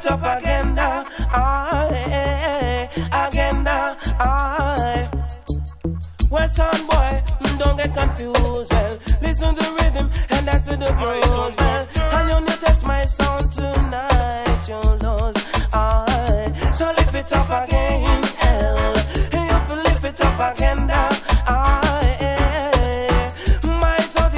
it up agenda, agenda, well, son boy, don't get confused, well, listen to the rhythm, and that's with the bro.